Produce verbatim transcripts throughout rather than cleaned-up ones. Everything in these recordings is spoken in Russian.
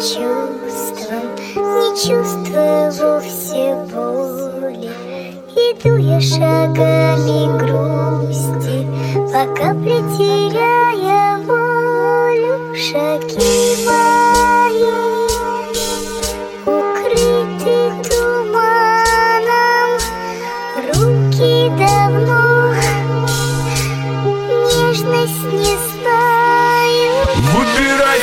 чувствам, не чувствуя вовсе боли. Иду я шагами грусти, по капле теряя волю. Шаги мои укрыты туманом, руки давно нежность не знаю. Выбирай.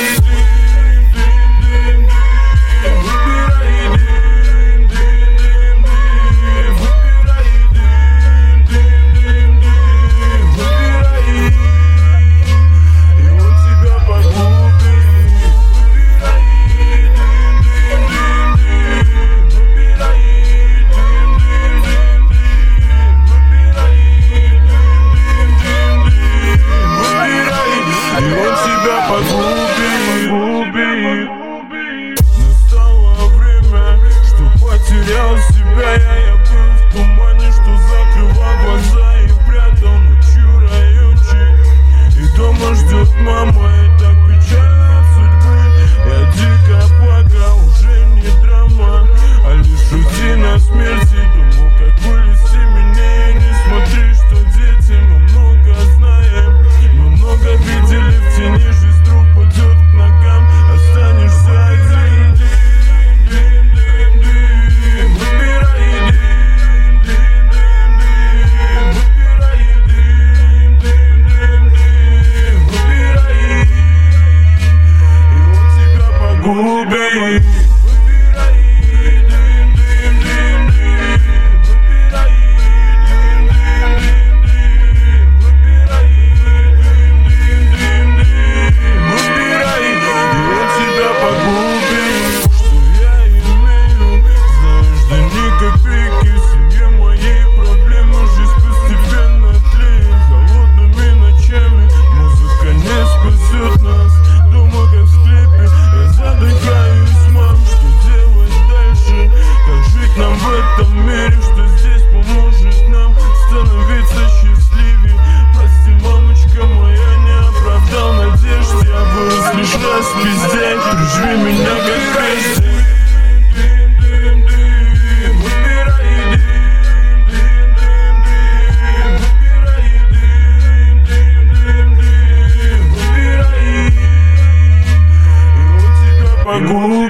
Настало время, что потерял себя. Я, я был в тумане, что закрывал глаза и прятал ночью раючи. И дома ждет мама, и так печально от судьбы. Я дико плакал, уже не драма, а лишь рутина смерти. Думал, как были семеннее. Не смотри, что дети, мы много знаем, мы много видели в тени. Жизнь вдруг пойдет к ногам, останешься один. Губы. Пиздец, прижми меня как крест. Выбирай, и он тебя погубит.